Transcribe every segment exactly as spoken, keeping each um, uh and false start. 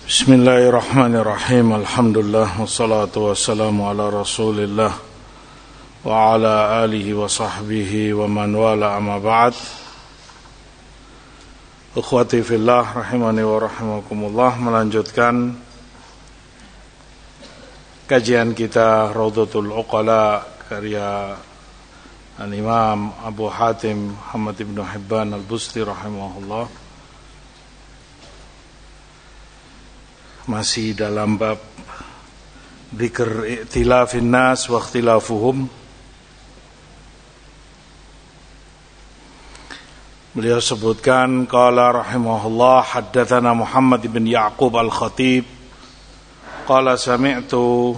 Bismillahirrahmanirrahim. Alhamdulillah wassalatu wassalamu ala Rasulillah wa ala alihi wa sahbihi wa man wala amma ba'd. Ikhwati fillah rahimani wa rahimakumullah, melanjutkan kajian kita Raudhatul Uqala karya Al-Imam Abu Hatim Muhammad ibn Hibban Al-Busti rahimahullah. Masih dalam bab dzikr i'tilafin nas wa ikhtilafuhum. Beliau sebutkan qala rahimahullah haddatsana Muhammad bin Ya'qub al-Khatib qala sami'tu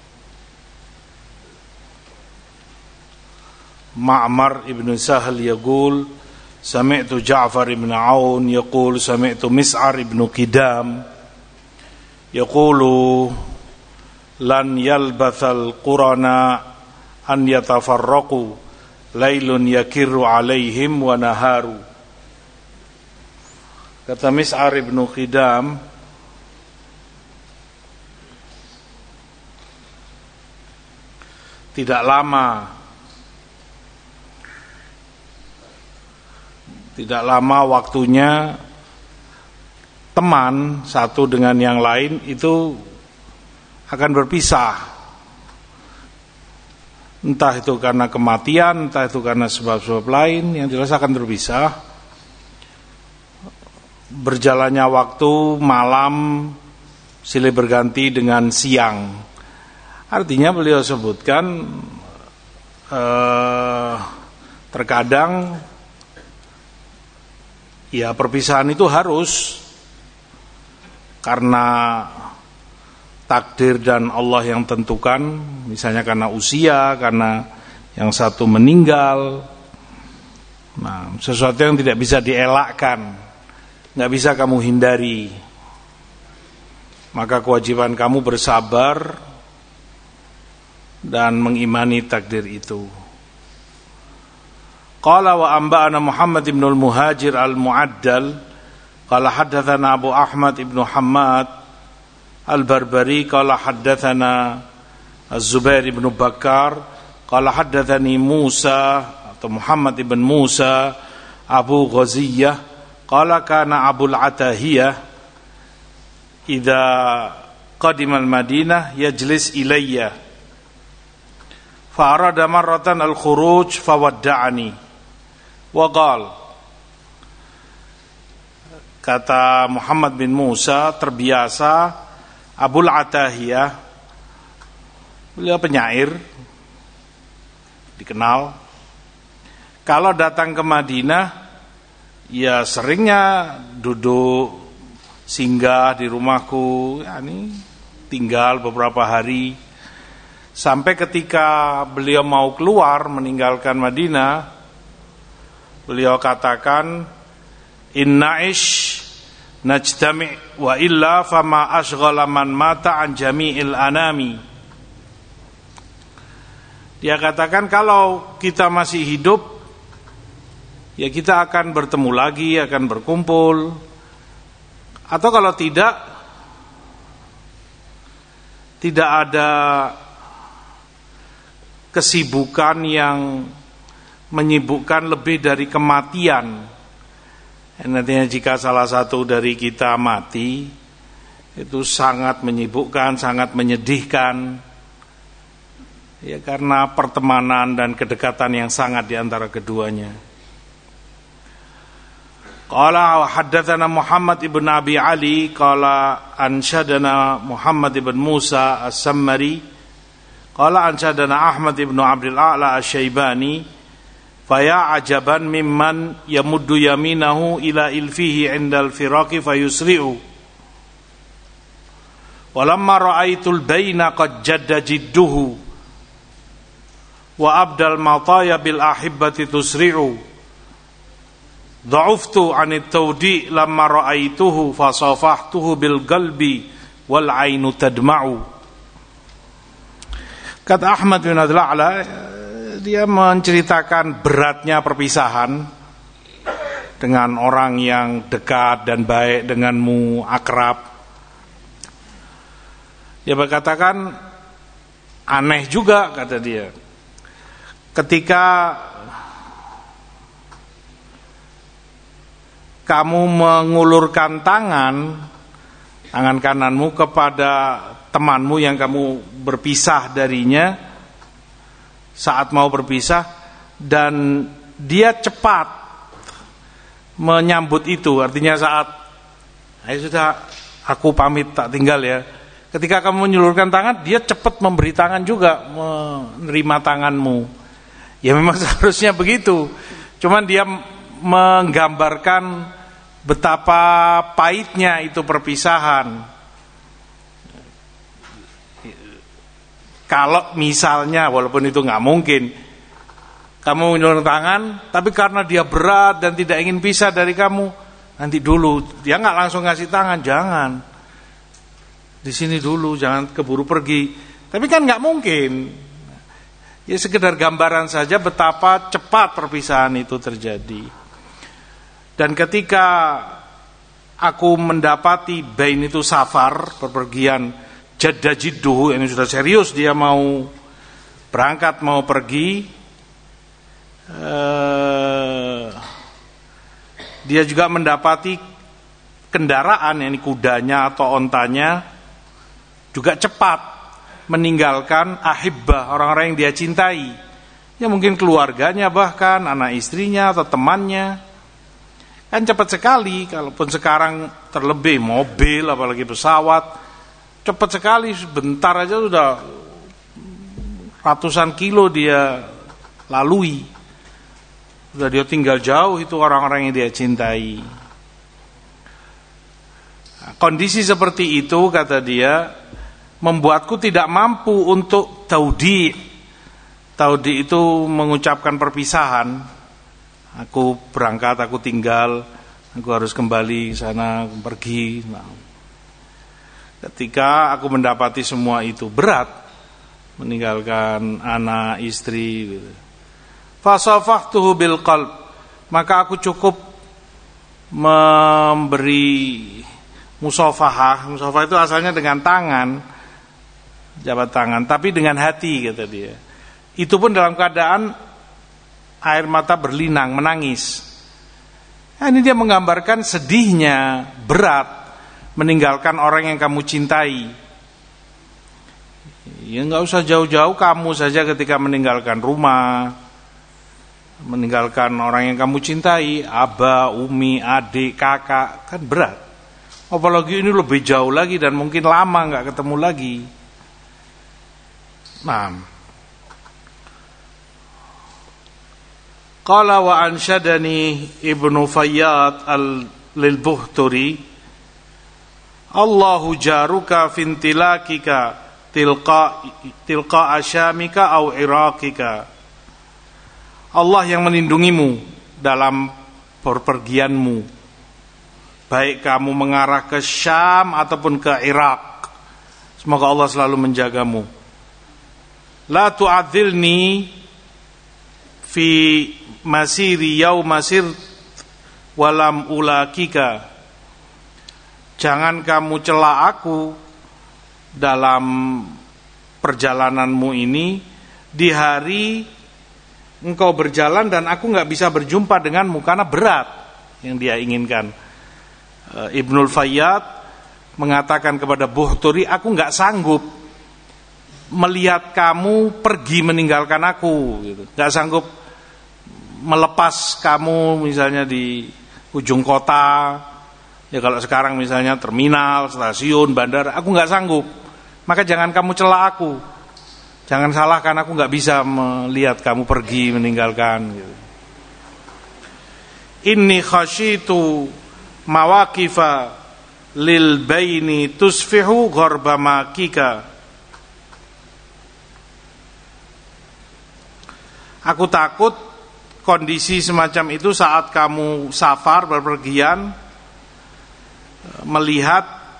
Ma'mar ibn Sahal yaqul sami'tu Ja'far ibn Aun yaqul sami'tu Mis'ar ibn Qidam yaqulu lan yalbathal qurana an yatafarraqu lailun yakirru alaihim wa naharu. Kata Mis'ar ibn Qidam, tidak lama tidak lama waktunya teman satu dengan yang lain itu akan berpisah, entah itu karena kematian, entah itu karena sebab-sebab lain, yang jelas akan berpisah. Berjalannya waktu, malam silih berganti dengan siang. Artinya beliau sebutkan eh, terkadang ya perpisahan itu harus karena takdir dan Allah yang tentukan, misalnya karena usia, karena yang satu meninggal. Nah, sesuatu yang tidak bisa dielakkan, nggak bisa kamu hindari. Maka kewajiban kamu bersabar dan mengimani takdir itu. Qala wa amba'ana Muhammad ibn al-Muhajir al-Mu'addal qala haddatsana Abu Ahmad ibn Hammad al-Barbari qala haddatsana Az-Zubair ibn Bakar qala haddatsani Musa atau Muhammad ibn Musa Abu Ghaziyah qala kana Abul Atahiyah idza qadima al-Madinah yajlis ilayya fa arada marratan al-khuruj fawadda'ani wa qala. Kata Muhammad bin Musa, terbiasa Abul Atahiyah, beliau penyair, dikenal. Kalau datang ke Madinah, ya seringnya duduk singgah di rumahku, ya ini tinggal beberapa hari. Sampai ketika beliau mau keluar meninggalkan Madinah, beliau katakan, Inna ish najtami' wa illa fama ashghala man mata an jami'il anami. Dia katakan kalau kita masih hidup, ya kita akan bertemu lagi, akan berkumpul. Atau kalau tidak, tidak ada kesibukan yang menyibukkan lebih dari kematian. Nantinya jika salah satu dari kita mati, itu sangat menyibukkan, sangat menyedihkan. Ya karena pertemanan dan kedekatan yang sangat di antara keduanya. Qala haddatsana Muhammad ibn Abi Ali qala anshadana Muhammad ibn Musa As-Sammari qala anshadana Ahmad ibn Abdul A'la Asy-Syaibani faya ajaban mimman yamuddu yaminahu ila ilfihi indal firaqi fayusri'u walamma ra'aitul baina qad jadda jidduhu wa abdal mataya bil ahibbati tusri'u dha'uftu anit tawdi lamma ra'aituhu fasafahtuhu bil qalbi wal ainu tadma'u. Kata Ahmad bin Abdul A'la, dia menceritakan beratnya perpisahan dengan orang yang dekat dan baik denganmu, akrab. Dia berkatakan, aneh juga kata dia, ketika kamu mengulurkan tangan tangan kananmu kepada temanmu yang kamu berpisah darinya saat mau berpisah, dan dia cepat menyambut itu, artinya saat ayo sudah aku pamit tak tinggal ya, ketika kamu menyulurkan tangan dia cepat memberi tangan juga, menerima tanganmu. Ya memang seharusnya begitu, cuman dia menggambarkan betapa pahitnya itu perpisahan. Kalau misalnya, walaupun itu nggak mungkin, kamu menyulurkan tangan, tapi karena dia berat dan tidak ingin pisah dari kamu, nanti dulu, dia nggak langsung ngasih tangan, jangan, di sini dulu, jangan keburu pergi. Tapi kan nggak mungkin. Ya sekedar gambaran saja betapa cepat perpisahan itu terjadi. Dan ketika aku mendapati bain itu safar, perpergian, jadda jidduh, ini sudah serius, dia mau berangkat, mau pergi, eh, dia juga mendapati kendaraan, ini kudanya atau ontanya juga cepat meninggalkan ahibbah, orang-orang yang dia cintai, ya mungkin keluarganya, bahkan anak istrinya atau temannya. Kan cepat sekali, kalaupun sekarang terlebih mobil apalagi pesawat, cepat sekali, sebentar aja sudah ratusan kilo dia lalui, sudah dia tinggal jauh itu orang-orang yang dia cintai. Kondisi seperti itu, kata dia, membuatku tidak mampu untuk taudi. Taudi itu mengucapkan perpisahan. Aku berangkat, aku tinggal, aku harus kembali ke sana, pergi. Nah, ketika aku mendapati semua itu berat, meninggalkan anak, istri, gitu. Fasafahtuhu bil qalb, maka aku cukup memberi musafahah. Musafahah itu asalnya dengan tangan, jabat tangan, tapi dengan hati, kata dia. Itu pun dalam keadaan air mata berlinang, menangis. Nah, ini dia menggambarkan sedihnya, berat meninggalkan orang yang kamu cintai. Ya nggak usah jauh-jauh, kamu saja ketika meninggalkan rumah, meninggalkan orang yang kamu cintai, aba, umi, adik, kakak, kan berat. Apalagi ini lebih jauh lagi dan mungkin lama nggak ketemu lagi. Nah, qala wa ansyadani Ibnu Fayyad al-Lilbuhturi, Allahu jaruka fintilakika tilqa tilqa asyamika au iraqika. Allah yang melindungimu dalam perpergianmu, baik kamu mengarah ke Syam ataupun ke Irak. Semoga Allah selalu menjagamu. La tu'adzilni fi masiri yauma sir walam ulakika. Jangan kamu cela aku dalam perjalananmu ini di hari engkau berjalan dan aku nggak bisa berjumpa denganmu, karena berat yang dia inginkan. Ibnul Fayyad mengatakan kepada Buhturi, aku nggak sanggup melihat kamu pergi meninggalkan aku, gitu. Nggak sanggup melepas kamu misalnya di ujung kota, ya kalau sekarang misalnya terminal, stasiun, bandara, aku nggak sanggup. Maka jangan kamu cela aku, jangan salahkan aku nggak bisa melihat kamu pergi meninggalkan, gitu. Inni khasyitu mawaqifa lil baini tusfihu gharba makika. Aku takut kondisi semacam itu saat kamu safar, berpergian, melihat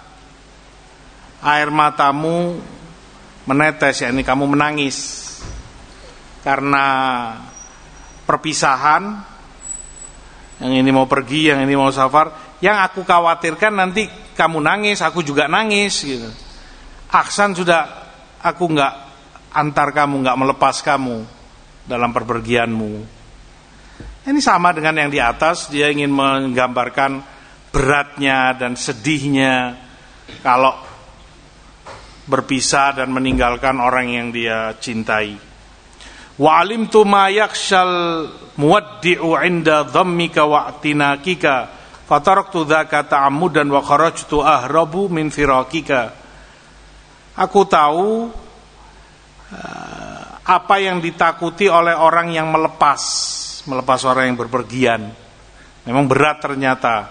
air matamu menetes, yakni kamu menangis karena perpisahan. Yang ini mau pergi, yang ini mau safar. Yang aku khawatirkan nanti kamu nangis, aku juga nangis, gitu. Ahsan sudah aku nggak antar kamu, nggak melepas kamu dalam perpergianmu. Ini sama dengan yang di atas, dia ingin menggambarkan beratnya dan sedihnya kalau berpisah dan meninggalkan orang yang dia cintai. Wa alimtu ma yakshal muwaddi'u 'inda dhammika wa i'tinakika fataraktu dzaka ta'ammudan wa kharajtu ahrabu min firakika. Aku tahu uh, apa yang ditakuti oleh orang yang melepas, melepas orang yang berpergian. Memang berat ternyata.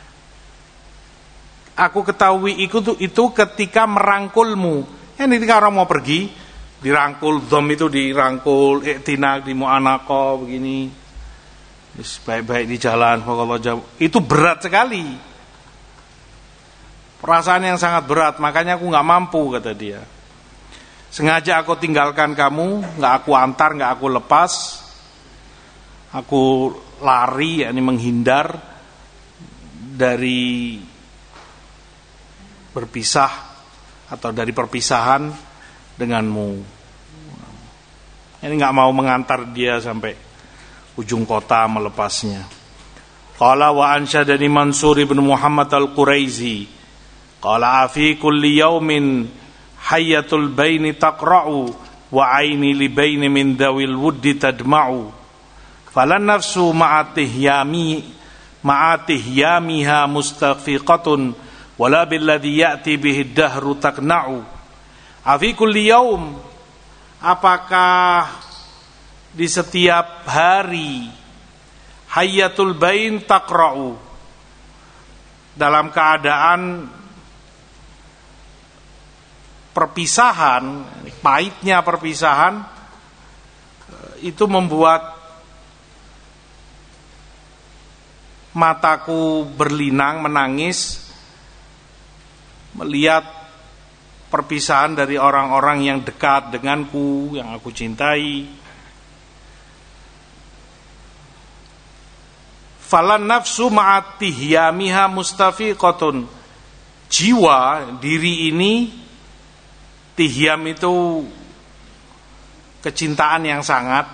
Aku ketahui itu, itu ketika merangkulmu. Ya, ketika orang mau pergi, dirangkul, dhom itu dirangkul, iktinak di mu'anaqah begini. Baik-baik di jalan, itu berat sekali. Perasaan yang sangat berat, makanya aku nggak mampu, kata dia. Sengaja aku tinggalkan kamu, nggak aku antar, nggak aku lepas. Aku lari, yakni menghindar dari berpisah atau dari perpisahan denganmu. Ini nggak mau mengantar dia sampai ujung kota melepasnya. Qala wa ansyadani Mansur ibn Muhammad al-Quraizi. Qala afi kulli yaumin hayyatul baini taqra'u wa aini li baini min dawil wuddi tadma'u. Falan nafsu ma'atihyami ma'atihyamiha mustafiqatun wala billadhi ya'ti bihi dahru taqna'u. Afi kulli yaum, apakah di setiap hari hayyatul bain taqra'u, dalam keadaan perpisahan, pahitnya perpisahan itu membuat mataku berlinang, menangis melihat perpisahan dari orang-orang yang dekat denganku, yang aku cintai. Falan nafsu ma'atihyamiha mustafiqatun. Jiwa, diri ini, tihyam itu kecintaan yang sangat,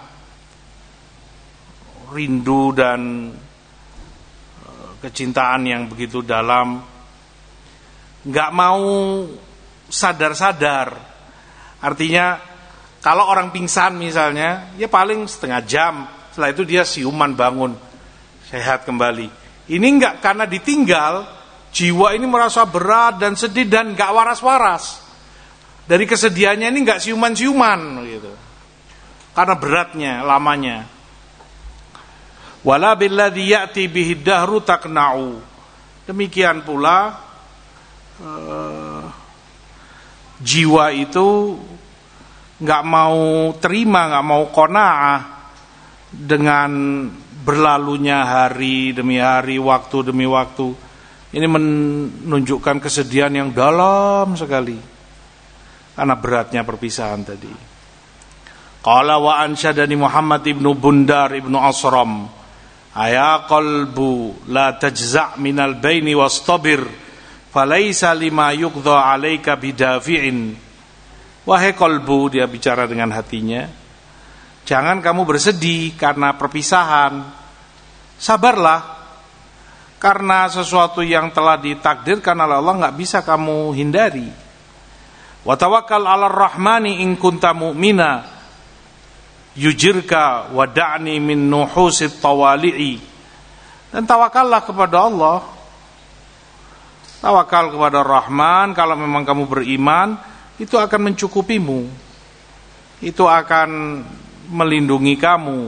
rindu dan kecintaan yang begitu dalam, nggak mau sadar-sadar. Artinya kalau orang pingsan misalnya, ya paling setengah jam, setelah itu dia siuman bangun, sehat kembali. Ini nggak, karena ditinggal, jiwa ini merasa berat dan sedih dan nggak waras-waras. Dari kesedihannya ini nggak siuman-siuman gitu, karena beratnya, lamanya. Wala billadhi ya'ti bihi dahru taqna'u. Demikian pula Uh, jiwa itu nggak mau terima, nggak mau qanaah dengan berlalunya hari demi hari, waktu demi waktu. Ini menunjukkan kesedihan yang dalam sekali karena beratnya perpisahan tadi. Qala wa ansyadani Muhammad ibnu Bundar ibnu Asram, aya qalbu la tajza' minal baini wastabir falaisa lima yuqdha 'alaika bidafi'in. Wahai qalbu, dia bicara dengan hatinya, jangan kamu bersedih karena perpisahan. Sabarlah, karena sesuatu yang telah ditakdirkan oleh Allah enggak bisa kamu hindari. Wa tawakkal 'alar rahmani in kunta mu'mina yujirka wa da'ni min nuhusit tawali'i. Dan tawakallah kepada Allah. Tawakal kepada Rahman, kalau memang kamu beriman, itu akan mencukupimu. Itu akan melindungi kamu.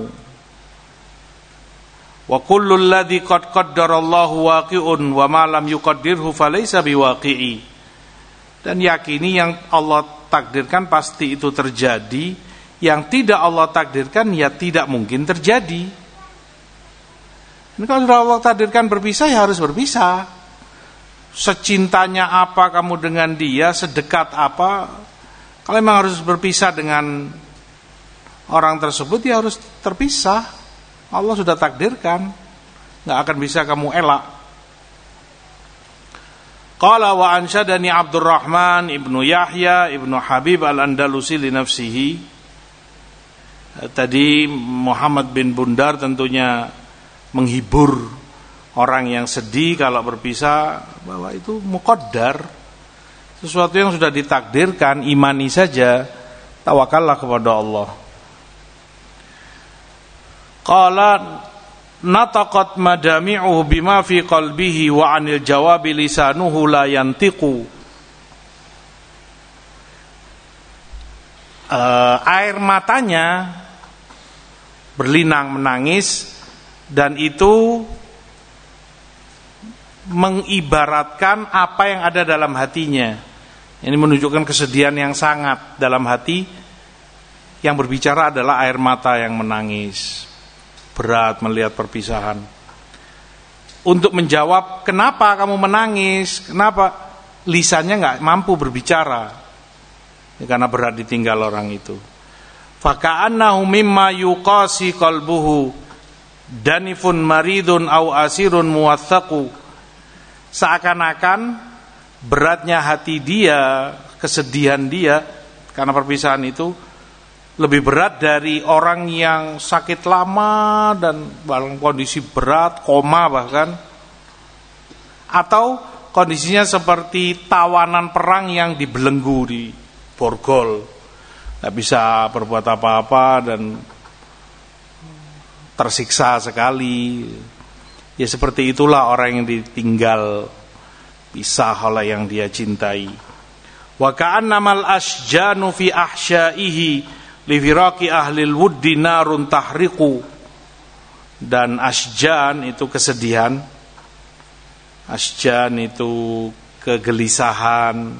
Wa kullul ladzi qad qaddarallahu waqi'un wa ma lam yuqaddirhu falaysa biwaqi'i. Dan yakini yang Allah takdirkan pasti itu terjadi, yang tidak Allah takdirkan ya tidak mungkin terjadi. Ini kalau sudah Allah takdirkan berpisah, ya harus berpisah. Secintanya apa kamu dengan dia, sedekat apa, kalau memang harus berpisah dengan orang tersebut, ya harus terpisah. Allah sudah takdirkan, nggak akan bisa kamu elak. Qala wa ansyadani Abdurrahman ibnu Yahya ibnu Habib al-Andalusi li nafsihi. Tadi Muhammad bin Bundar tentunya menghibur orang yang sedih kalau berpisah, bahwa itu muqaddar, sesuatu yang sudah ditakdirkan, imani saja, tawakallah kepada Allah. Qala nataqat madami'uhu bima fi qalbihi wa 'anil jawabi lisanuhu la yantiqu. Uh, air matanya berlinang menangis, dan itu mengibaratkan apa yang ada dalam hatinya. Ini menunjukkan kesedihan yang sangat dalam hati. Yang berbicara adalah air mata yang menangis. Berat melihat perpisahan. Untuk menjawab kenapa kamu menangis, kenapa, lisannya nggak mampu berbicara, ya, karena berat ditinggal orang itu. Faka'annahu mimma yuqasi qalbuhu danifun maridun au asirun muwaththaqu. Seakan-akan beratnya hati dia, kesedihan dia karena perpisahan itu lebih berat dari orang yang sakit lama dan dalam kondisi berat, koma bahkan, atau kondisinya seperti tawanan perang yang dibelenggu di borgol, nggak bisa berbuat apa-apa dan tersiksa sekali. Ya seperti itulah orang yang ditinggal, pisah oleh yang dia cintai. Wa ka'annamal asjanu fi ahsyaihi li firaqi ahlil wuddi narun tahriqu. Dan asjan itu kesedihan, asjan itu kegelisahan,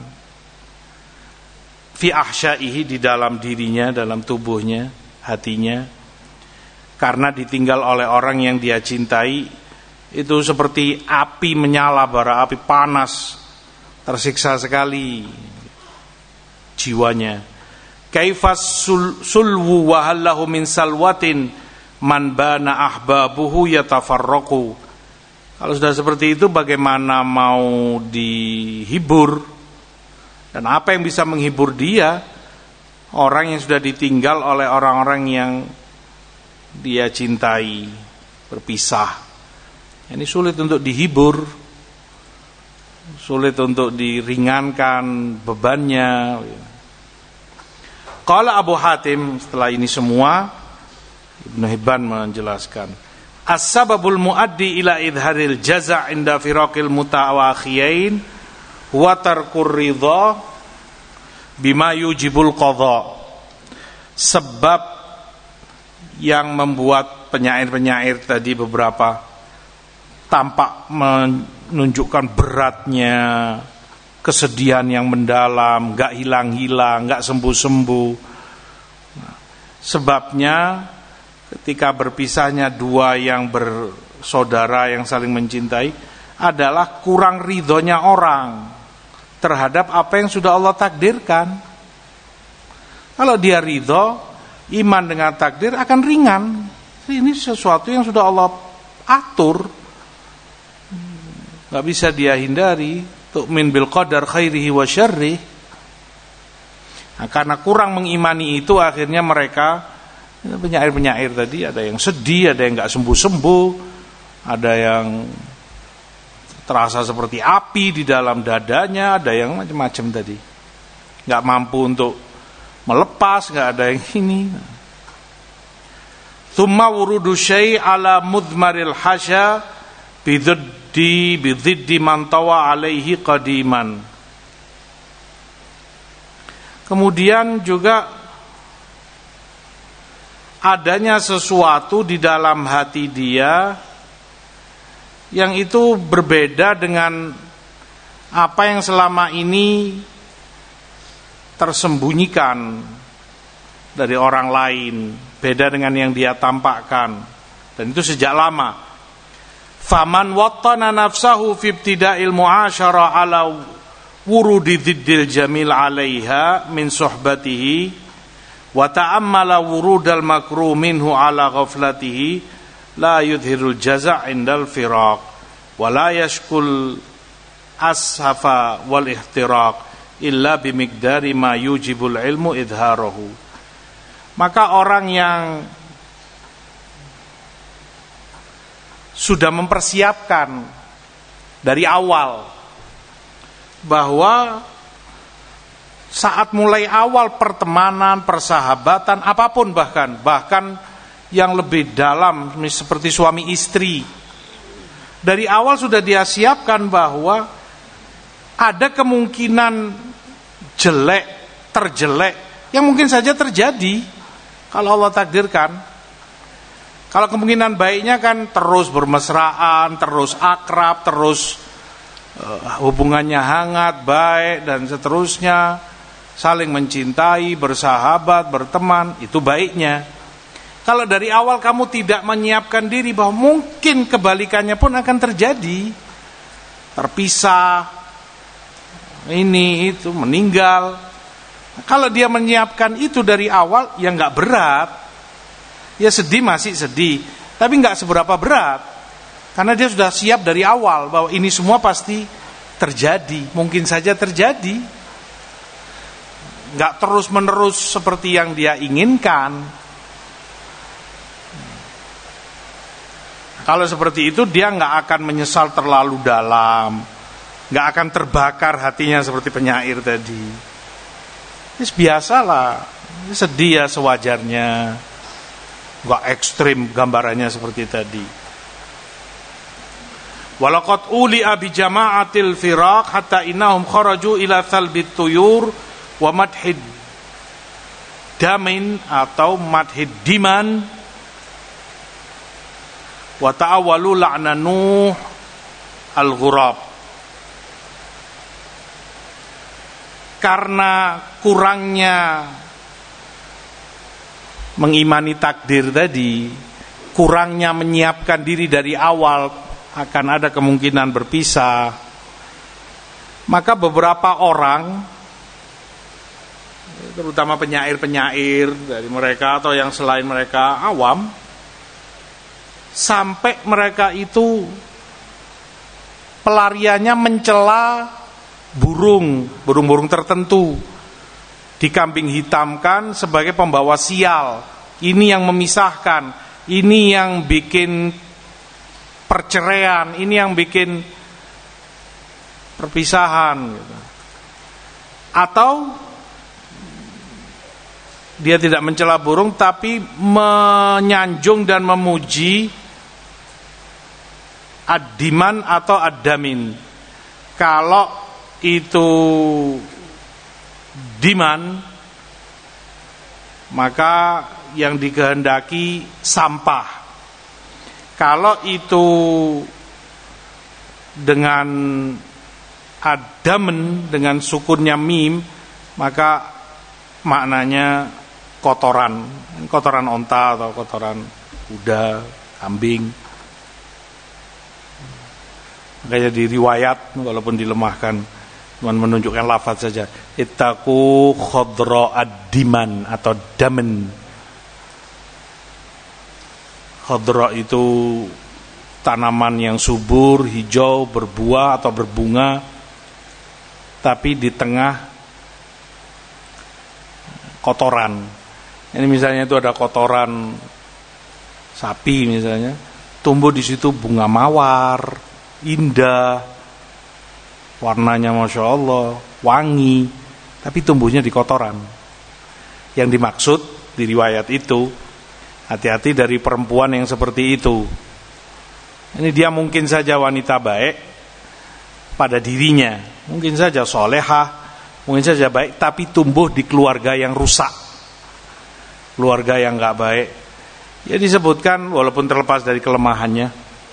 fi ahsyaihi di dalam dirinya, dalam tubuhnya, hatinya, karena ditinggal oleh orang yang dia cintai. Itu seperti api menyala, bara api panas, tersiksa sekali jiwanya. Kaifas sul, sulwu wa hallahu min salwatin man bana ahbabuhu yatafarraqu. Kalau sudah seperti itu, bagaimana mau dihibur? Dan apa yang bisa menghibur dia? Orang yang sudah ditinggal oleh orang-orang yang dia cintai, berpisah. Ini sulit untuk dihibur, sulit untuk diringankan bebannya. Qala Abu Hatim, setelah ini semua Ibnu Hibban menjelaskan, as-sababul muaddi ila idharil jaza' inda firaqil mutawakhiyain huwa tarkur ridha bima yujibul qadha. Sebab yang membuat penyair-penyair tadi beberapa tampak menunjukkan beratnya kesedihan yang mendalam, gak hilang-hilang, gak sembuh-sembuh. Sebabnya ketika berpisahnya dua yang bersaudara yang saling mencintai adalah kurang ridhonya orang terhadap apa yang sudah Allah takdirkan. Kalau dia ridho, iman dengan takdir akan ringan. Ini sesuatu yang sudah Allah atur, gak bisa dia hindari. Tu'min bil qadar khairihi wa syarrih. Nah, karena kurang mengimani itu, akhirnya mereka, penyair-penyair tadi, ada yang sedih, ada yang gak sembuh-sembuh, ada yang terasa seperti api di dalam dadanya, ada yang macam-macam tadi, gak mampu untuk melepas, gak ada yang ini. Thumma wurudu syai' ala mudmaril hasya bidud di bidziddi man tawa alaihi qadiman. Kemudian juga adanya sesuatu di dalam hati dia yang itu berbeda dengan apa yang selama ini tersembunyikan dari orang lain, beda dengan yang dia tampakkan, dan itu sejak lama. Faman wattana nafsahu fi ibtida'il mu'asyara ala wurudi dziddil jamil 'alaiha min suhbatihi wa ta'ammala wurudal makruh minhu ala ghaflatihi la yudhirul jaza' indal firaq wa la yashkul ashafa wal ihtiraq illa bimiqdari ma yujibul ilmu idharahu. Maka orang yang sudah mempersiapkan dari awal bahwa saat mulai awal pertemanan, persahabatan, apapun bahkan bahkan yang lebih dalam seperti suami istri, dari awal sudah dia siapkan bahwa ada kemungkinan jelek, terjelek yang mungkin saja terjadi kalau Allah takdirkan. Kalau kemungkinan baiknya kan terus bermesraan, terus akrab, terus uh, hubungannya hangat, baik dan seterusnya, saling mencintai, bersahabat, berteman, itu baiknya. Kalau dari awal kamu tidak menyiapkan diri bahwa mungkin kebalikannya pun akan terjadi, terpisah, ini itu meninggal. Kalau dia menyiapkan itu dari awal, ya nggak berat. Ya sedih masih sedih, tapi nggak seberapa berat, karena dia sudah siap dari awal bahwa ini semua pasti terjadi, mungkin saja terjadi, nggak terus menerus seperti yang dia inginkan. Kalau seperti itu dia nggak akan menyesal terlalu dalam, nggak akan terbakar hatinya seperti penyair tadi. Ini biasalah, sedih ya sewajarnya. Gak ekstrim gambarannya seperti tadi. Walaqad uli'a bi jama'atil firaq hatta innahum kharaju ila thalbit tuyur wa madhid damin atau madhid diman wa ta'awalu la'na nuh al-ghurab. Karena kurangnya mengimani takdir tadi, kurangnya menyiapkan diri dari awal akan ada kemungkinan berpisah, maka beberapa orang, terutama penyair-penyair dari mereka atau yang selain mereka awam, sampai mereka itu pelariannya mencela burung, burung-burung tertentu, dikambing hitamkan sebagai pembawa sial. Ini yang memisahkan, ini yang bikin perceraian, ini yang bikin perpisahan gitu. Atau dia tidak mencela burung tapi menyanjung dan memuji ad-diman atau ad-damin. Kalau itu diman, maka yang dikehendaki sampah. Kalau itu dengan adamen, dengan sukunnya mim, maka maknanya kotoran, kotoran onta atau kotoran kuda, kambing. Makanya di riwayat walaupun dilemahkan, cuman menunjukkan lafaz saja. Ittaqu khadra ad-diman atau damen. Khadra itu tanaman yang subur, hijau, berbuah atau berbunga, tapi di tengah kotoran. Ini misalnya itu ada kotoran sapi misalnya, tumbuh di situ bunga mawar, indah, warnanya masya Allah, wangi, tapi tumbuhnya di kotoran. Yang dimaksud di riwayat itu, hati-hati dari perempuan yang seperti itu. Ini dia mungkin saja wanita baik pada dirinya, mungkin saja solehah, mungkin saja baik, tapi tumbuh di keluarga yang rusak, keluarga yang gak baik. Ya disebutkan walaupun terlepas dari kelemahannya,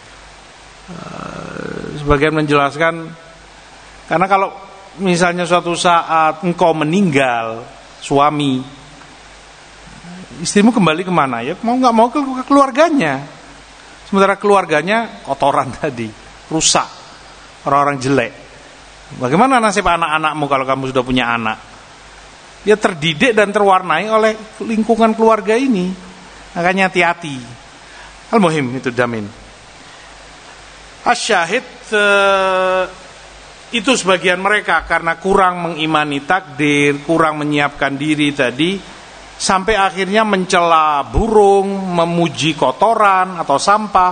sebagian menjelaskan, karena kalau misalnya suatu saat engkau meninggal, suami, istrimu kembali kemana? Ya mau nggak mau ke keluarganya. Sementara keluarganya kotoran tadi, rusak, orang-orang jelek. Bagaimana nasib anak-anakmu kalau kamu sudah punya anak? Dia terdidik dan terwarnai oleh lingkungan keluarga ini. Makanya hati-hati. Al-muhim itu damin. Asyahid uh, itu sebagian mereka karena kurang mengimani takdir, kurang menyiapkan diri tadi, sampai akhirnya mencela burung, memuji kotoran atau sampah.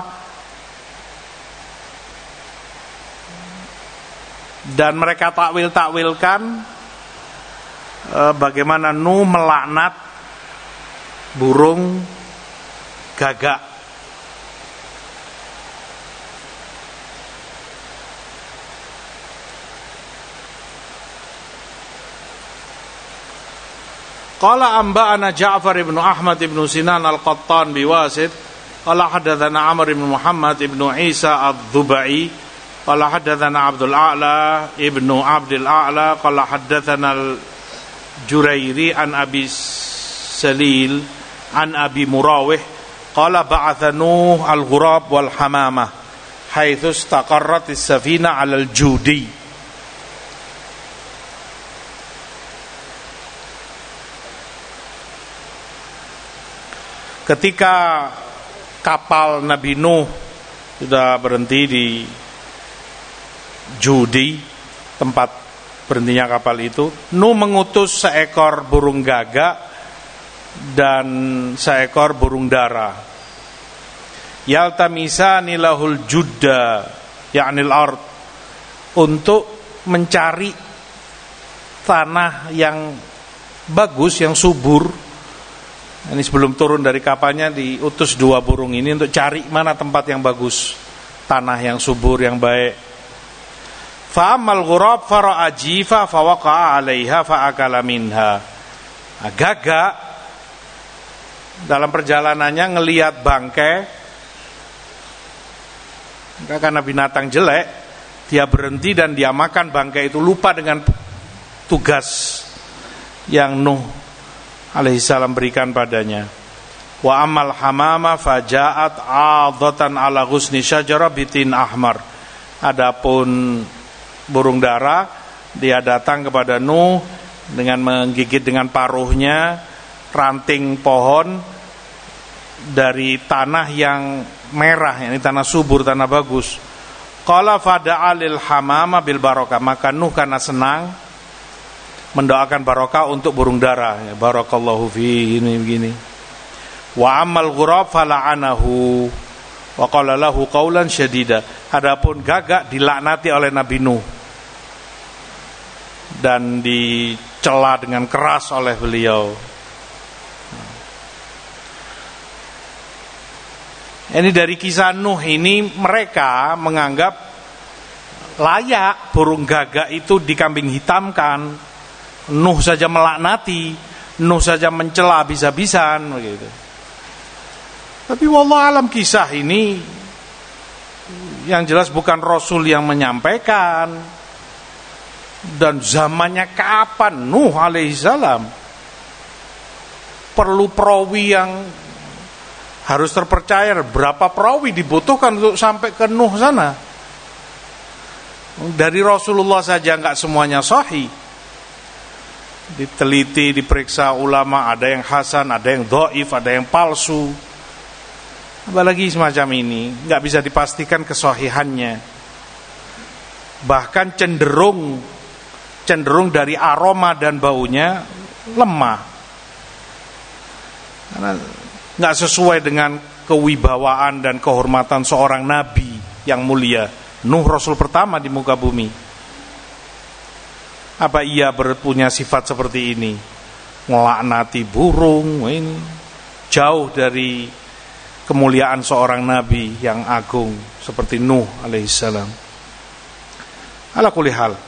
Dan mereka takwil-takwilkan e, bagaimana Nuh melaknat burung gagak. Qala amba'ana Ja'far ibn Ahmad ibn Sinan al-Qattan biwasit. Qala hadatsana Amr ibn Muhammad ibn Isa ad-Dhubai. Qala hadatsana Abdul A'la ibn Abdul A'la. Qala hadatsana al-Jurairi an Abi Salil an Abi Murawih. Qala ba'atha Nuh al-ghurab wal hamamah haitsu istaqarrat as-safina 'ala al-Judi. Ketika kapal Nabi Nuh sudah berhenti di Judi, tempat berhentinya kapal itu, Nuh mengutus seekor burung gagak dan seekor burung dara. Yaltamisani lahul judda ya'nil ard, untuk mencari tanah yang bagus, yang subur. Ini sebelum turun dari kapalnya diutus dua burung ini untuk cari mana tempat yang bagus, tanah yang subur, yang baik. Fa'amal ghurab fara'a jifa fawaqa'a 'alaiha fa'akala minha. Nah, gagak dalam perjalanannya ngelihat bangkai, karena binatang jelek, dia berhenti dan dia makan bangkai itu, lupa dengan tugas yang Nuh alaihissalam berikan padanya. Wa amal hamama fajaat adatan ala ghusni syajara bitin ahmar. Adapun burung dara, dia datang kepada Nuh dengan menggigit dengan paruhnya ranting pohon dari tanah yang merah, ini tanah subur, tanah bagus. Qala fada'alil hamama bil barokah, maka Nuh karena senang mendoakan barokah untuk burung dara, ya, barakallahu fi ini begini. Wa amal ghurab fala'anahu wa qala lahu qaulan syadida. Adapun gagak dilaknati oleh Nabi Nuh dan dicela dengan keras oleh beliau. Ini dari kisah Nuh ini, mereka menganggap layak burung gagak itu dikambing hitamkan. Nuh saja melaknati, Nuh saja mencela habis-habisan begitu. Tapi wallah alam, kisah ini yang jelas bukan Rasul yang menyampaikan. Dan zamannya kapan Nuh alaihissalam? Perlu perawi yang harus terpercaya. Berapa perawi dibutuhkan untuk sampai ke Nuh sana? Dari Rasulullah saja nggak semuanya sahih. Diteliti, diperiksa ulama, ada yang hasan, ada yang dhaif, ada yang palsu. Apalagi semacam ini, nggak bisa dipastikan kesahihannya. Bahkan cenderung cenderung dari aroma dan baunya lemah, karena nggak sesuai dengan kewibawaan dan kehormatan seorang nabi yang mulia. Nuh Rasul pertama di muka bumi. Apa ia berpunya sifat seperti ini? Ngelaknati burung, ini jauh dari kemuliaan seorang nabi yang agung seperti Nuh alaihissalam. Ala kulli hal.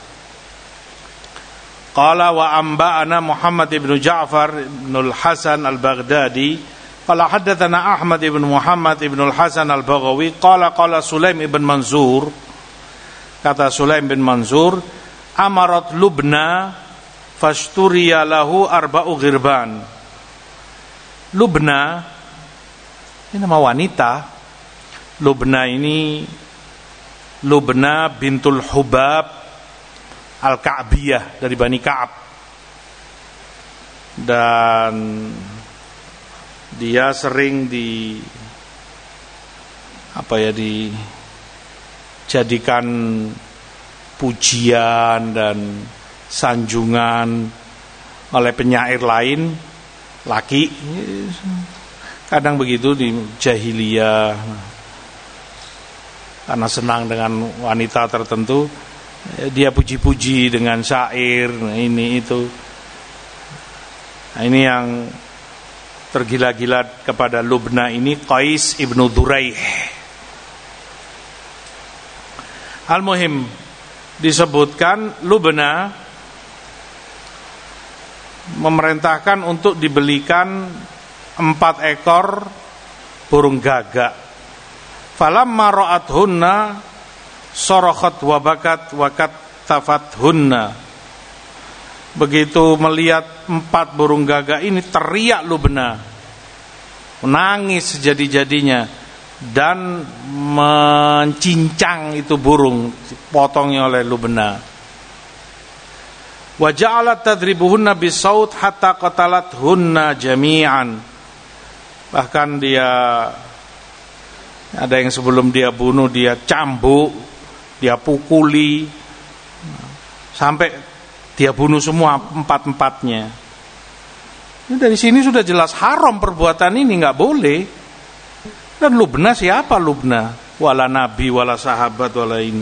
Qala wa amba'ana Muhammad ibn Ja'far ibn al-Hasan al-Baghdadi. Qala haddatsana Ahmad ibn Muhammad ibn al-Hasan al-Baghawi. Qala qala Sulaim ibn Manzur. Kata Sulaim bin Manzur, amarat Lubna fashturiya lahu arba'u ghirban. Lubna ini nama wanita. Lubna ini Lubna bintul Hubab Al-Ka'biyah dari Bani Ka'ab. Dan dia sering di apa ya dijadikan pujian dan sanjungan oleh penyair lain, laki. Kadang begitu di jahiliyah, karena senang dengan wanita tertentu, dia puji-puji dengan syair, ini itu. Nah, ini yang tergila-gila kepada Lubna ini Qais ibnu Duraih. Al-Muhim, disebutkan Lubna memerintahkan untuk dibelikan empat ekor burung gagak. Falamma ra'athunna sarakhat wa bakat wa kattafathunna. Begitu melihat empat burung gagak ini, teriak Lubna, menangis sejadi-jadinya dan mencincang itu burung, potongnya oleh Lubna. Wa ja'alat tadribuhunna bisaut hatta qatalathunna jami'an. Bahkan dia, ada yang sebelum dia bunuh dia cambuk, dia pukuli sampai dia bunuh semua empat-empatnya. Ini dari sini sudah jelas haram perbuatan ini, nggak boleh. Dan Lubna siapa Lubna? Wala nabi, wala sahabat, wala ini.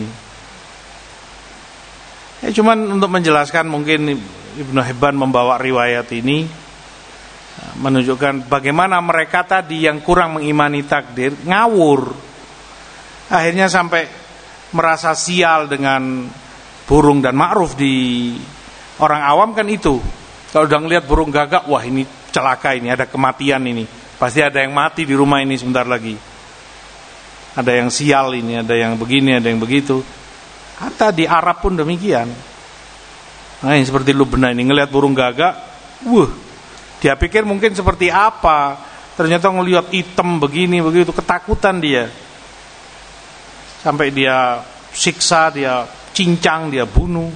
Ya, cuman untuk menjelaskan, mungkin Ibnu Hibban membawa riwayat ini menunjukkan bagaimana mereka tadi yang kurang mengimani takdir ngawur. Akhirnya sampai merasa sial dengan burung, dan ma'ruf di orang awam kan itu. Kalau udah ngelihat burung gagak, wah ini celaka, ini ada kematian, ini pasti ada yang mati di rumah ini sebentar lagi. Ada yang sial ini, ada yang begini, ada yang begitu. Hatta di Arab pun demikian. Nah, yang seperti Lubna ini ngelihat burung gagak, wah, dia pikir mungkin seperti apa, ternyata ngelihat hitam begini begitu, ketakutan dia. Sampai dia siksa, dia cincang, dia bunuh.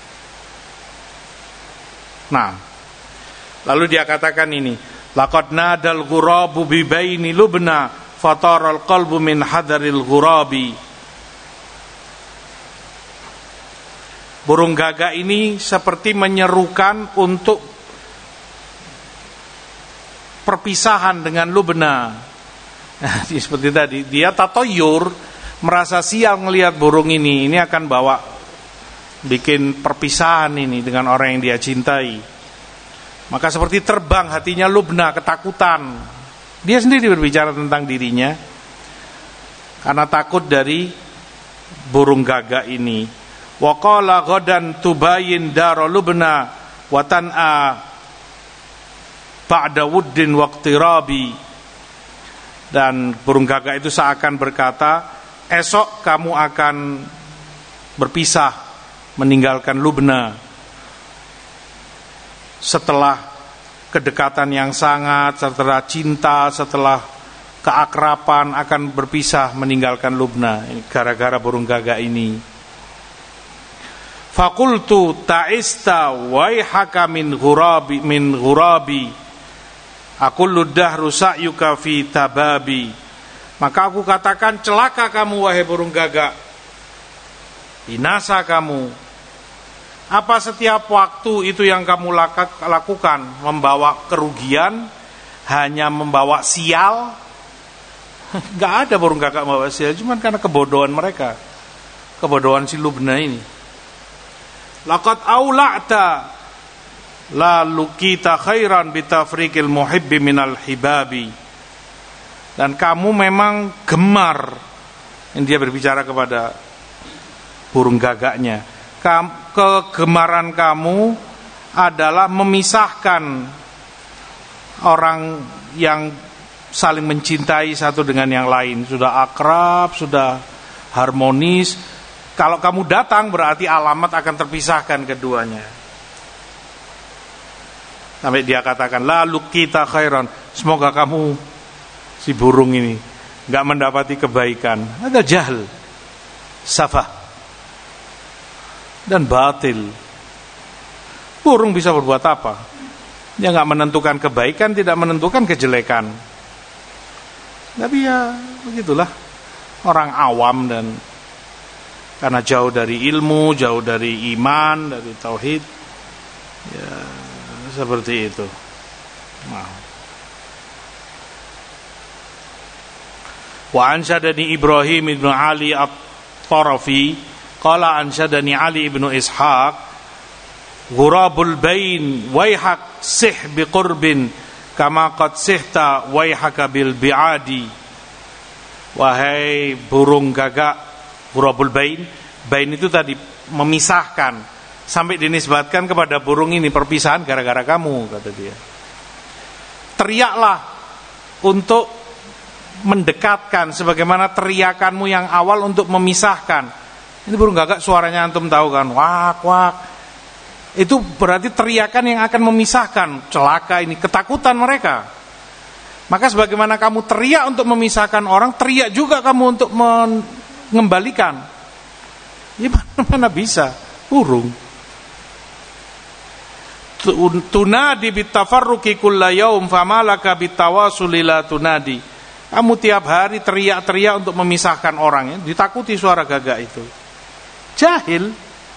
Nah, lalu dia katakan ini, laqad nadal ghurabu bi baini Lubna fataral qalbu min hadaril ghurabi. Burung gagak ini seperti menyerukan untuk perpisahan dengan Lubna. Nah, seperti tadi, dia tatoyur, merasa sial ngelihat burung ini, ini akan bawa bikin perpisahan ini dengan orang yang dia cintai. Maka seperti terbang hatinya Lubna, ketakutan. Dia sendiri berbicara tentang dirinya karena takut dari burung gagak ini. Wa qala ghadan tubayin dar Lubna wa tan'a ba'da wuddin waqtirabi. Dan burung gagak itu seakan berkata, esok kamu akan berpisah, meninggalkan Lubna setelah kedekatan yang sangat, setelah cinta, setelah keakraban, akan berpisah meninggalkan Lubna. Ini gara-gara burung gagak ini. Fakultu ta'ista waihaka min ghurabi min ghurabi aqullu dahru sa'yuka fi tababi. Maka aku katakan, celaka kamu wahai burung gagak, binasa kamu. Apa setiap waktu itu yang kamu lakukan membawa kerugian, hanya membawa sial? Gak ada burung gagak membawa sial, cuma karena kebodohan mereka, kebodohan si Lubna ini. Laqad aula'ta la lukita khairan bitafriqil muhibbi minal hibabi. Dan kamu memang gemar, yang dia berbicara kepada burung gagaknya, kegemaran kamu adalah memisahkan orang yang saling mencintai satu dengan yang lain. Sudah akrab, sudah harmonis. Kalau kamu datang berarti alamat akan terpisahkan keduanya. Sampai dia katakan, lalu kita khairan, semoga kamu, si burung ini, gak mendapati kebaikan. Ada jahl, safah, dan batil. Burung bisa berbuat apa? Dia gak menentukan kebaikan, tidak menentukan kejelekan. Tapi ya begitulah orang awam dan karena jauh dari ilmu, jauh dari iman, dari tauhid. Ya, seperti itu. Nah. Wa ansyadani Ibrahim ibn Ali at-Tarafi qala ansyadani Ali ibn Ishaq ghurabul bain waihak sih biqurbin kama qad sihta waihaka bil bi'adi. Wahai burung gagak, ghurabul bain, bain itu tadi memisahkan, sampai dinisbatkan kepada burung ini perpisahan gara-gara kamu, kata dia. Teriaklah untuk mendekatkan sebagaimana teriakanmu yang awal untuk memisahkan. Ini burung gagak suaranya antum tahu kan, wak wak. Itu berarti teriakan yang akan memisahkan. Celaka ini, ketakutan mereka. Maka sebagaimana kamu teriak untuk memisahkan orang, teriak juga kamu untuk mengembalikan. Ya mana bisa, burung. Tunadi bitafarruqi kulla yaum famalaka bitawasuli la tunadi. Kamu tiap hari teriak-teriak untuk memisahkan orang, ya. Ditakuti suara gagak itu. Jahil.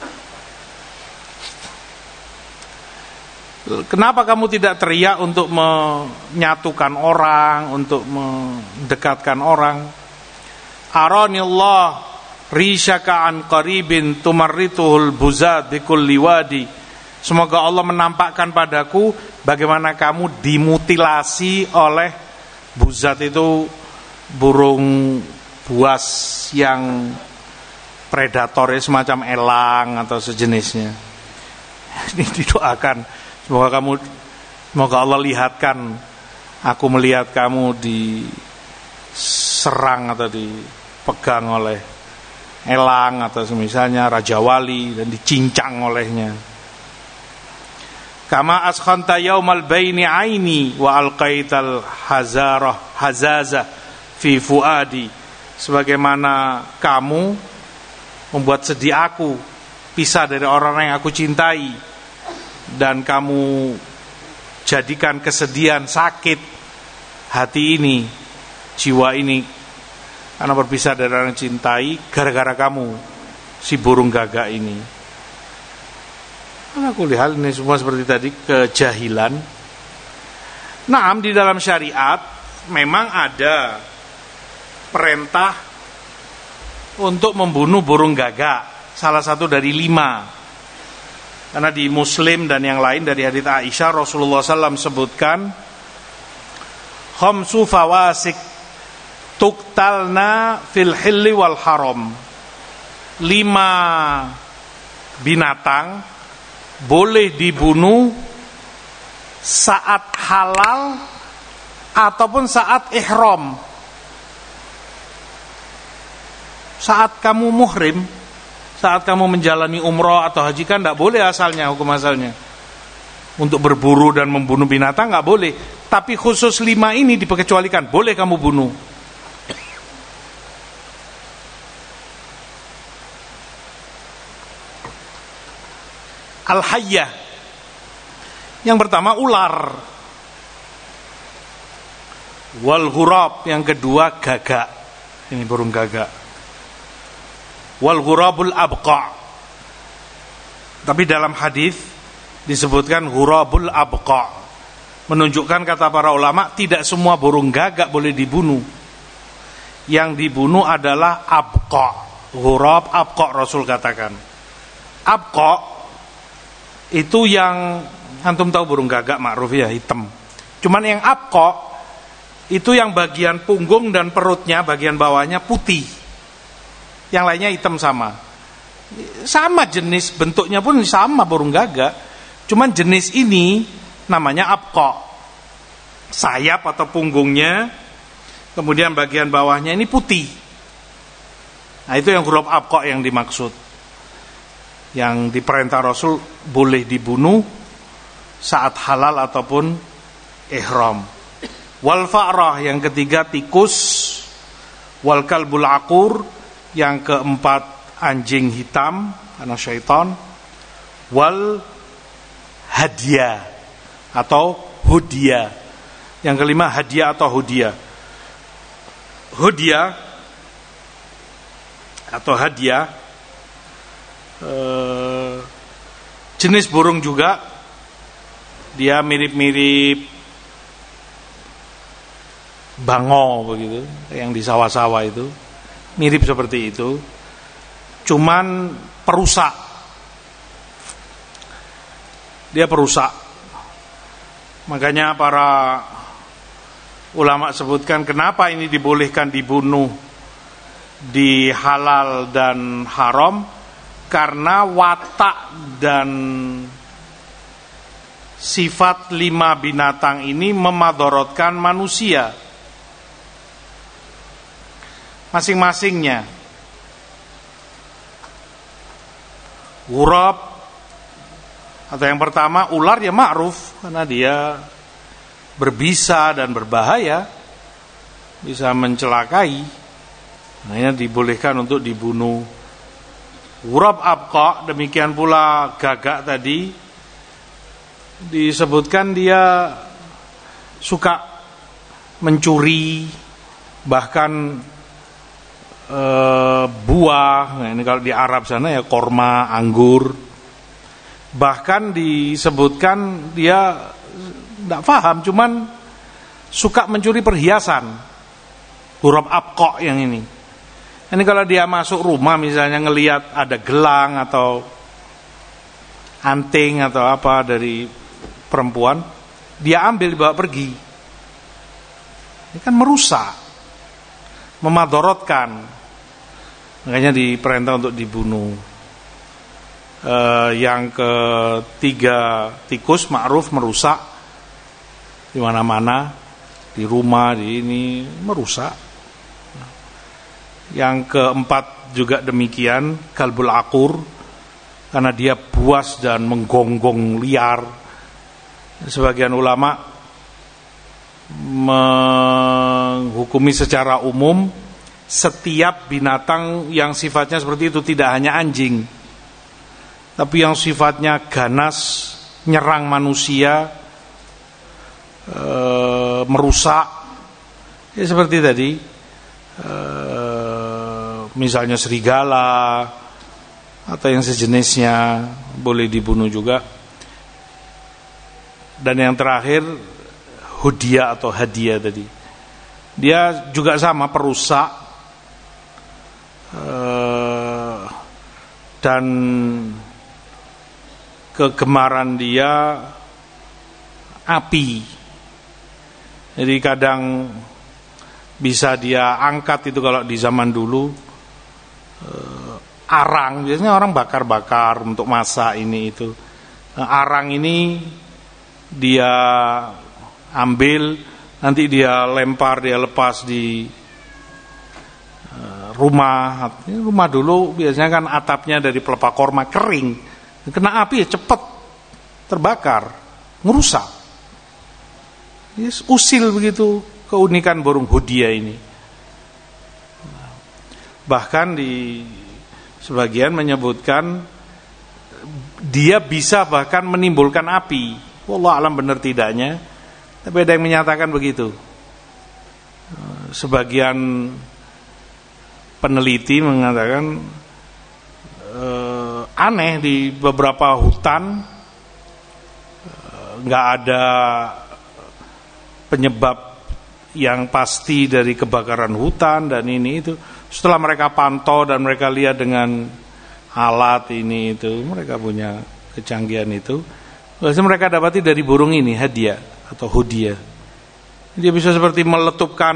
Kenapa kamu tidak teriak untuk menyatukan orang, untuk mendekatkan orang? Aranillah rishaka an qaribin tumarrituhul buzad bikulli wadi. Semoga Allah menampakkan padaku bagaimana kamu dimutilasi oleh buzat, itu burung buas yang predator, semacam elang atau sejenisnya. Ini didoakan, semoga kamu, semoga Allah lihatkan aku melihat kamu diserang atau dipegang oleh elang atau semisalnya Raja Wali dan dicincang olehnya. Kama askhanta yaumal baini aini wa alqaital hazarah hazazah fi fuadi. Sebagaimana kamu membuat sedih aku, pisah dari orang yang aku cintai, dan kamu jadikan kesedihan, sakit hati ini, jiwa ini, karena berpisah dari orang yang cintai gara-gara kamu, si burung gagak ini. Aku lihat ini semua seperti tadi, kejahilan. Naam, di dalam syariat memang ada perintah untuk membunuh burung gagak, salah satu dari lima. Karena di Muslim dan yang lain dari hadits Aisyah, Rasulullah shallallahu alaihi wasallam sebutkan khamsu fawasik tuktalna fil hilli wal haram. Lima binatang boleh dibunuh saat halal ataupun saat ihram. Saat kamu muhrim, saat kamu menjalani umrah atau haji, kan tidak boleh asalnya, hukum asalnya untuk berburu dan membunuh binatang nggak boleh. Tapi khusus lima ini diperkecualikan, boleh kamu bunuh. Al-hayyah, yang pertama ular. Wal ghurab, yang kedua gagak. Ini burung gagak. Wal ghurabul abqa. Tapi dalam hadis disebutkan ghurabul abqa, menunjukkan kata para ulama tidak semua burung gagak boleh dibunuh. Yang dibunuh adalah abqa. Ghurab abqa, Rasul katakan. Abqa itu yang antum tahu burung gagak makruf ya, hitam. Cuman yang abqa itu yang bagian punggung dan perutnya, bagian bawahnya putih. Yang lainnya hitam sama. Sama jenis, bentuknya pun sama burung gagak. Cuman jenis ini namanya abqa. Sayap atau punggungnya, kemudian bagian bawahnya ini putih. Nah, itu yang ghurab abqa yang dimaksud. Yang diperintah Rasul boleh dibunuh saat halal ataupun ihram. Wal fa'rah, yang ketiga tikus. Wal kalbul aqur, yang keempat anjing hitam karena syaitan. Wal hadiah atau hudia, yang kelima hadiah atau hudia. Hudia atau hadiah eh, jenis burung juga, dia mirip-mirip bango begitu, yang di sawah-sawah itu, mirip seperti itu, cuman perusak. Dia perusak. Makanya para ulama sebutkan kenapa ini dibolehkan dibunuh di halal dan haram, karena watak dan sifat lima binatang ini memadorotkan manusia masing-masingnya. Ghurab atau yang pertama ular ya ma'ruf, karena dia berbisa dan berbahaya, bisa mencelakai. Makanya dibolehkan untuk dibunuh. Ghurab abqa, demikian pula gagak tadi, disebutkan dia suka mencuri, bahkan e, buah. Nah, ini kalau di Arab sana ya korma, anggur. Bahkan disebutkan dia tidak paham, cuman suka mencuri perhiasan. Ghurab abqa yang ini. Ini kalau dia masuk rumah misalnya ngelihat ada gelang atau anting atau apa dari perempuan, dia ambil dibawa pergi. Ini kan merusak, memadorotkan. Makanya diperintah untuk dibunuh. E, yang ketiga, tikus ma'ruf, merusak di mana-mana, di rumah, di ini merusak. Yang keempat juga demikian, kalbul akur, karena dia buas dan menggonggong liar. Sebagian ulama menghukumi secara umum setiap binatang yang sifatnya seperti itu, tidak hanya anjing, tapi yang sifatnya ganas, nyerang manusia, e, merusak, ya seperti tadi, e, misalnya serigala atau yang sejenisnya, boleh dibunuh juga. Dan yang terakhir hudia atau hadiah tadi, dia juga sama, perusak, eh, dan kegemaran dia api. Jadi kadang bisa dia angkat itu, kalau di zaman dulu arang, biasanya orang bakar-bakar untuk masak ini itu. Arang ini dia ambil, nanti dia lempar, dia lepas di rumah. Rumah dulu biasanya kan atapnya dari pelepah korma kering, kena api ya cepat terbakar, ngerusak. Usil begitu keunikan burung hudia ini. Bahkan di sebagian menyebutkan dia bisa bahkan menimbulkan api. Wallahu alam benar tidaknya, tapi ada yang menyatakan begitu. Sebagian peneliti mengatakan eh, aneh, di beberapa hutan nggak eh, ada penyebab yang pasti dari kebakaran hutan dan ini itu. Setelah mereka pantau dan mereka lihat dengan alat ini itu, mereka punya kecanggihan itu, biasanya mereka dapati dari burung ini, hadiah atau hudia. Dia bisa seperti meletupkan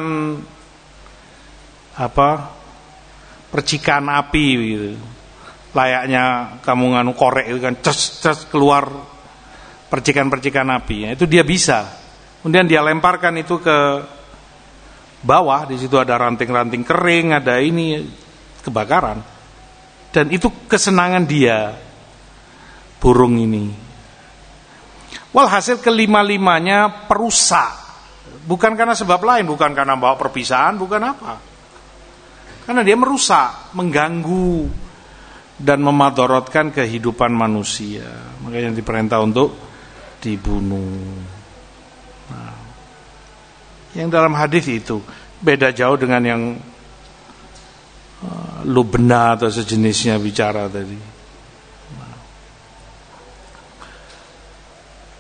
apa, percikan api gitu. Layaknya kamu nganu korek itu kan, ces ces keluar percikan-percikan api. Itu dia bisa. Kemudian dia lemparkan itu ke bawah, di situ ada ranting-ranting kering, ada ini, kebakaran. Dan itu kesenangan dia, burung ini. Walhasil kelima-limanya perusak. Bukan karena sebab lain, bukan karena bawa perpisahan, bukan apa. Karena dia merusak, mengganggu, dan memadorotkan kehidupan manusia. Makanya diperintah untuk dibunuh. Nah, yang dalam hadis itu beda jauh dengan yang uh, lubna atau sejenisnya bicara tadi.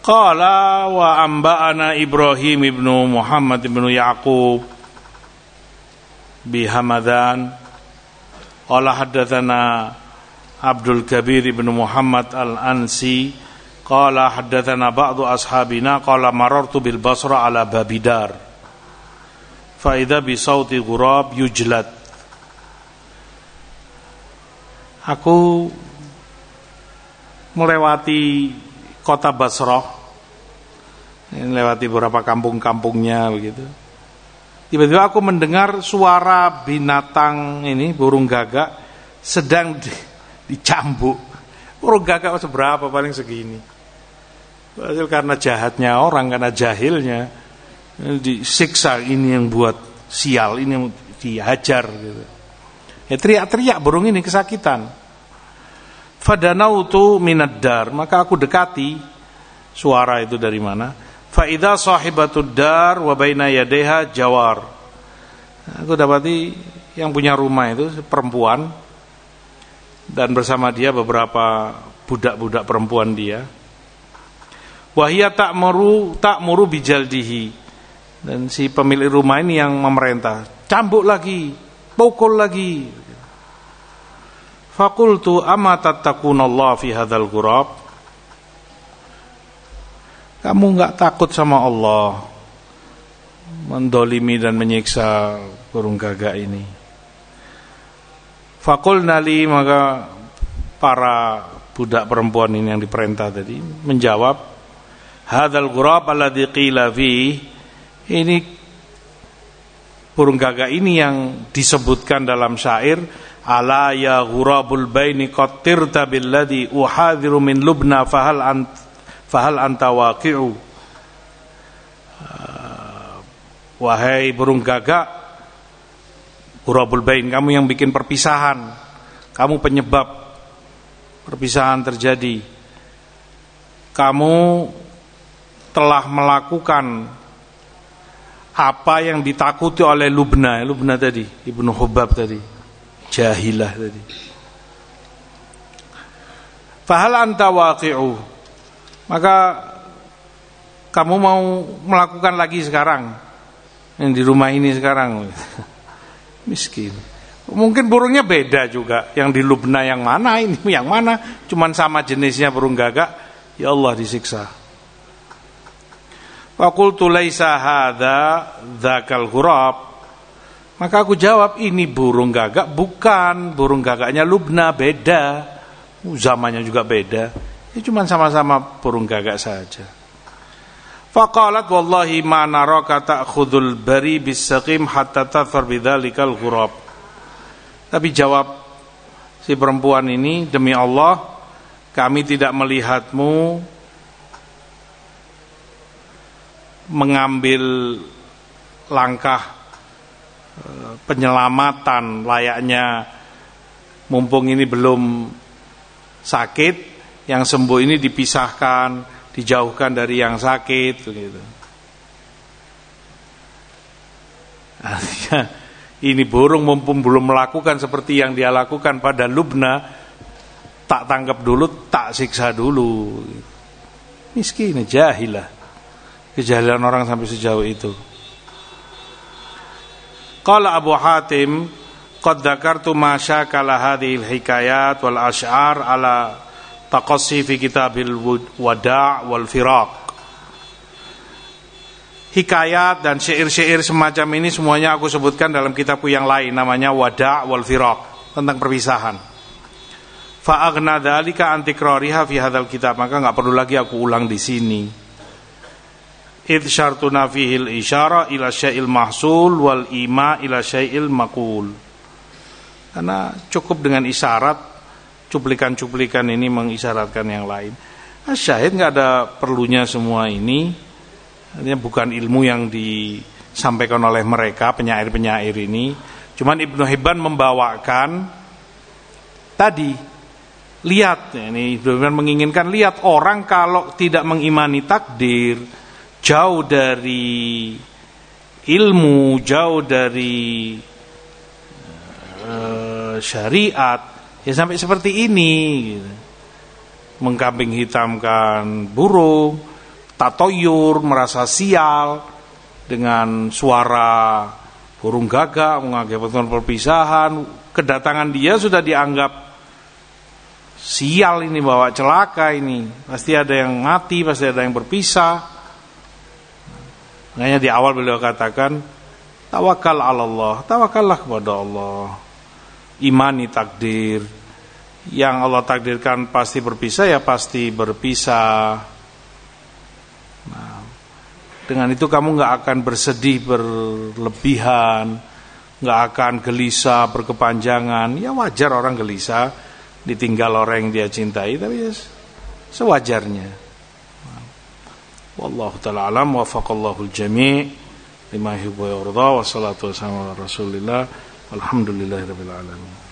Qala wa amba'ana Ibrahim ibnu Muhammad ibnu Yaqub bi Hamadan. Qala haddatsana Abdul Kabir ibnu Muhammad al-Ansi. Qala haddatsana ba'du ashabina qala marartu bil Basra ala Babidar. Fa idza bi sauti ghurab yujlad. Aku melewati kota Basrah, melewati beberapa kampung-kampungnya begitu. Tiba-tiba aku mendengar suara binatang ini, burung gagak sedang di, dicambuk. Burung gagak seberapa, paling segini. Padahal karena jahatnya orang, karena jahilnya disiksa, ini yang buat sial, ini yang dihajar gitu. Ya teriak-teriak burung ini kesakitan. Fadanautu minad dar, maka aku dekati suara itu dari mana. Fa idza sahibatud dar wa baina yadayha jawar. Aku dapati yang punya rumah itu perempuan dan bersama dia beberapa budak-budak perempuan dia. Wa hiya ta'muru ta'muru bijaldihi. Dan si pemilik rumah ini yang memerintah, cambuk lagi, pukul lagi. Faqultu amma tattaqunallaha fi hadzal ghurab. Kamu enggak takut sama Allah mendolimi dan menyiksa burung gagak ini? Faqulna li, maka para budak perempuan ini yang diperintah tadi menjawab, hadzal ghurab alladzi qila fi, ini burung gagak ini yang disebutkan dalam syair, ala ya ghurabul baini qattirta billadhi uhadhiru min lubna fahal ant fahal anta waqi'u. Uh, wahai burung gagak ghurabul bain, kamu yang bikin perpisahan, kamu penyebab perpisahan terjadi, kamu telah melakukan apa yang ditakuti oleh Lubna. Lubna tadi Ibnu Hubab tadi, jahilah tadi. Fahal anta waqi'u, maka kamu mau melakukan lagi sekarang yang di rumah ini sekarang. Miskin. Mungkin burungnya beda juga, yang di Lubna yang mana, ini yang mana, cuman sama jenisnya burung gagak. Ya Allah, disiksa. Wa qultu laisa hadza dzakal ghurab, maka aku jawab, ini burung gagak bukan, burung gagaknya Lubna beda, zamannya juga beda, ini cuma sama-sama burung gagak saja. Faqalat wallahi ma naraka ta'khudul bari bis-saqim hatta tadhfar bidzalikal ghurab. Tapi jawab si perempuan ini, demi Allah kami tidak melihatmu mengambil langkah penyelamatan layaknya, mumpung ini belum sakit, yang sembuh ini dipisahkan, dijauhkan dari yang sakit gitu. Artinya ini burung mumpung belum melakukan seperti yang dia lakukan pada Lubna, tak tangkap dulu, tak siksa dulu. Miskin, jahilah. Kejahilan orang sampai sejauh itu. Qala Abu Hatim, qad dzakartu ma syakala hadhil hikayat wal asy'ar ala taqassi fi kitabil wada' wal firaq. Hikayat dan syair-syair semacam ini semuanya aku sebutkan dalam kitabku yang lain, namanya Wada' wal firaq, tentang perpisahan. Fa aghna dzalika an tikrariha fi hadzal kitab, maka enggak perlu lagi aku ulang di sini. Idh syartuna fihil isyara ila syai'il mahsul wal ima ila syai'il maqul. Karena cukup dengan isyarat, cuplikan-cuplikan ini mengisyaratkan yang lain. Nah, syahid enggak ada perlunya semua ini. Artinya bukan ilmu yang disampaikan oleh mereka penyair-penyair ini. Cuman Ibnu Hibban membawakan tadi, lihat, ini Ibnu Hibban menginginkan, lihat orang kalau tidak mengimani takdir, jauh dari ilmu, jauh dari uh, syariat, ya sampai seperti ini gitu. Mengkambing hitamkan burung, tatoyur, merasa sial dengan suara burung gagak mengakibatkan perpisahan. Kedatangan dia sudah dianggap sial, ini bawa celaka, ini pasti ada yang mati, pasti ada yang berpisah. Makanya di awal beliau katakan tawakal ala Allah, tawakallah kepada Allah, imani takdir. Yang Allah takdirkan pasti berpisah, ya pasti berpisah. Nah, dengan itu kamu gak akan bersedih berlebihan, gak akan gelisah berkepanjangan. Ya wajar orang gelisah ditinggal orang yang dia cintai, tapi ya sewajarnya. Wallahu ta'ala alam, wafaqallahu al-jami' lima yuhibbu wa yarda, wassalatu wassalamu ala rasulillah, walhamdulillahirabbil alamin.